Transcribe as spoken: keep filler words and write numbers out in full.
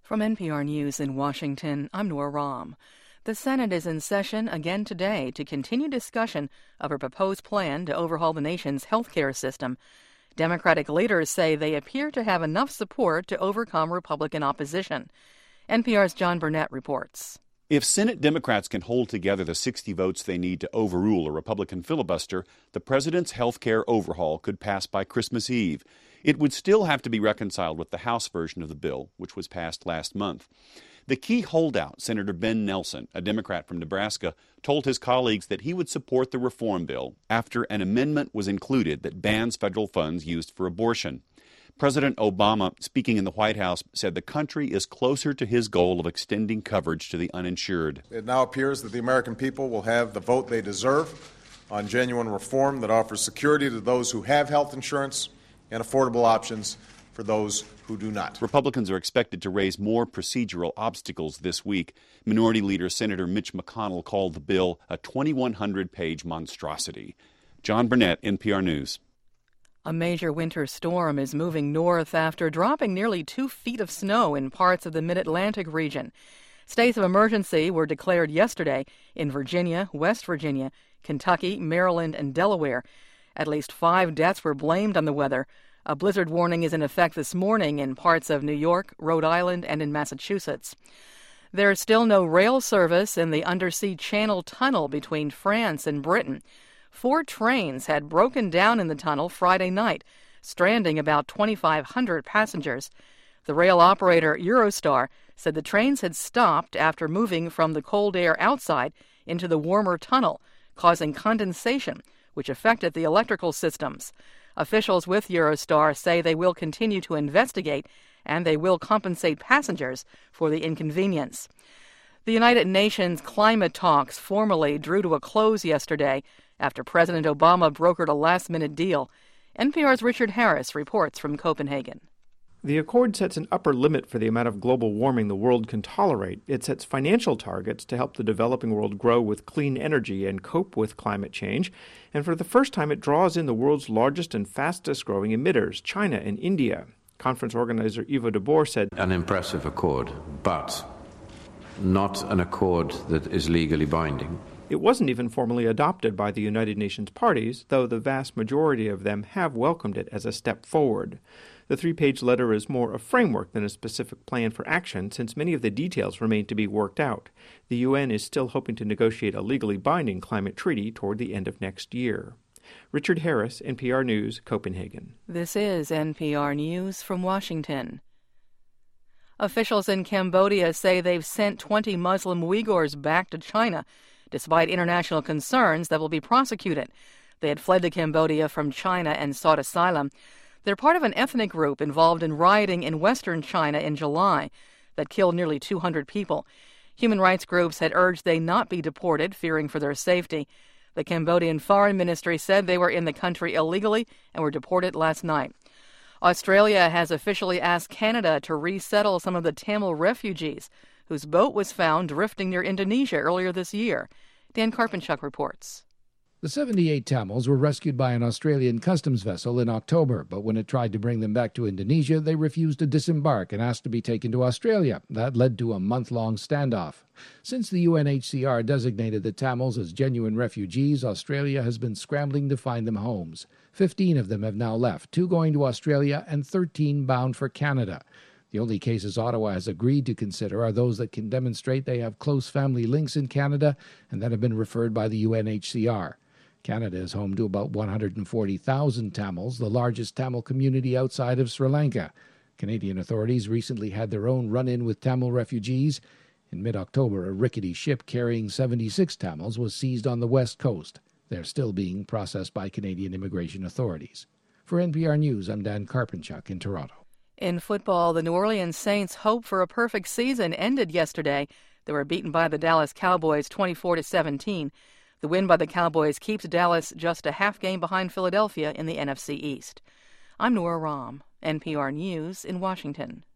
From N P R News in Washington, I'm Nora Rahm. The Senate is in session again today to continue discussion of a proposed plan to overhaul the nation's health care system. Democratic leaders say they appear to have enough support to overcome Republican opposition. N P R's John Burnett reports. If Senate Democrats can hold together the sixty votes they need to overrule a Republican filibuster, the president's health care overhaul could pass by Christmas Eve. It would still have to be reconciled with the House version of the bill, which was passed last month. The key holdout, Senator Ben Nelson, a Democrat from Nebraska, told his colleagues that he would support the reform bill after an amendment was included that bans federal funds used for abortion. President Obama, speaking in the White House, said the country is closer to his goal of extending coverage to the uninsured. It now appears that the American people will have the vote they deserve on genuine reform that offers security to those who have health insurance and affordable options for those who do not. Republicans are expected to raise more procedural obstacles this week. Minority Leader Senator Mitch McConnell called the bill a twenty-one hundred page monstrosity. John Burnett, N P R News. A major winter storm is moving north after dropping nearly two feet of snow in parts of the mid-Atlantic region. States of emergency were declared yesterday in Virginia, West Virginia, Kentucky, Maryland, and Delaware. At least five deaths were blamed on the weather. A blizzard warning is in effect this morning in parts of New York, Rhode Island, and in Massachusetts. There is still no rail service in the undersea Channel Tunnel between France and Britain. Four trains had broken down in the tunnel Friday night, stranding about twenty-five hundred passengers. The rail operator Eurostar said the trains had stopped after moving from the cold air outside into the warmer tunnel, causing condensation, which affected the electrical systems. Officials with Eurostar say they will continue to investigate and they will compensate passengers for the inconvenience. The United Nations climate talks formally drew to a close yesterday after President Obama brokered a last-minute deal. N P R's Richard Harris reports from Copenhagen. The accord sets an upper limit for the amount of global warming the world can tolerate. It sets financial targets to help the developing world grow with clean energy and cope with climate change. And for the first time, it draws in the world's largest and fastest-growing emitters, China and India. Conference organizer Ivo de Boer said, "An impressive accord, but not an accord that is legally binding." It wasn't even formally adopted by the United Nations parties, though the vast majority of them have welcomed it as a step forward. The three-page letter is more a framework than a specific plan for action, since many of the details remain to be worked out. The U N is still hoping to negotiate a legally binding climate treaty toward the end of next year. Richard Harris, N P R News, Copenhagen. This is N P R News from Washington. Officials in Cambodia say they've sent twenty Muslim Uyghurs back to China, despite international concerns that will be prosecuted. They had fled to Cambodia from China and sought asylum. They're part of an ethnic group involved in rioting in western China in July that killed nearly two hundred people. Human rights groups had urged they not be deported, fearing for their safety. The Cambodian Foreign Ministry said they were in the country illegally and were deported last night. Australia has officially asked Canada to resettle some of the Tamil refugees whose boat was found drifting near Indonesia earlier this year. Dan Karpenchuk reports. The seventy-eight Tamils were rescued by an Australian customs vessel in October, but when it tried to bring them back to Indonesia, they refused to disembark and asked to be taken to Australia. That led to a month-long standoff. Since the U N H C R designated the Tamils as genuine refugees, Australia has been scrambling to find them homes. Fifteen of them have now left, two going to Australia and thirteen bound for Canada. The only cases Ottawa has agreed to consider are those that can demonstrate they have close family links in Canada and that have been referred by the U N H C R. Canada is home to about one hundred forty thousand Tamils, the largest Tamil community outside of Sri Lanka. Canadian authorities recently had their own run-in with Tamil refugees. In mid-October, a rickety ship carrying seventy-six Tamils was seized on the west coast. They're still being processed by Canadian immigration authorities. For N P R News, I'm Dan Karpenchuk in Toronto. In football, the New Orleans Saints' hope for a perfect season ended yesterday. They were beaten by the Dallas Cowboys twenty-four to seventeen. The win by the Cowboys keeps Dallas just a half game behind Philadelphia in the N F C East. I'm Nora Rahm, N P R News in Washington.